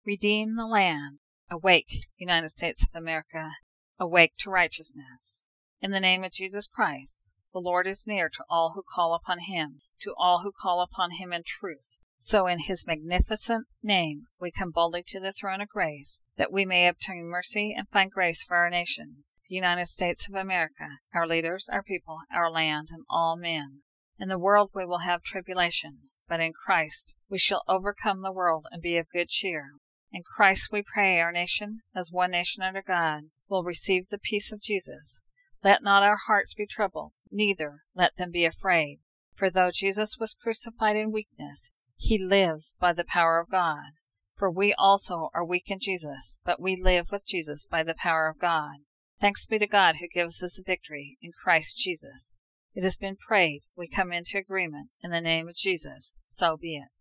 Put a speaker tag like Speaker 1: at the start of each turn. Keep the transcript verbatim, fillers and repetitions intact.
Speaker 1: Redeem the land. Awake, United States of America. Awake to righteousness. In the name of Jesus Christ, the Lord is near to all who call upon him, to all who call upon him in truth. So in his magnificent name we come boldly to the throne of grace, that we may obtain mercy and find grace for our nation, the United States of America, our leaders, our people, our land, and all men. In the world we will have tribulation, but in Christ we shall overcome the world and be of good cheer. In Christ we pray our nation, as one nation under God, will receive the peace of Jesus. Let not our hearts be troubled, neither let them be afraid. For though Jesus was crucified in weakness, he lives by the power of God. For we also are weak in Jesus, but we live with Jesus by the power of God. Thanks be to God who gives us the victory in Christ Jesus. It has been prayed, we come into agreement, in the name of Jesus, so be it.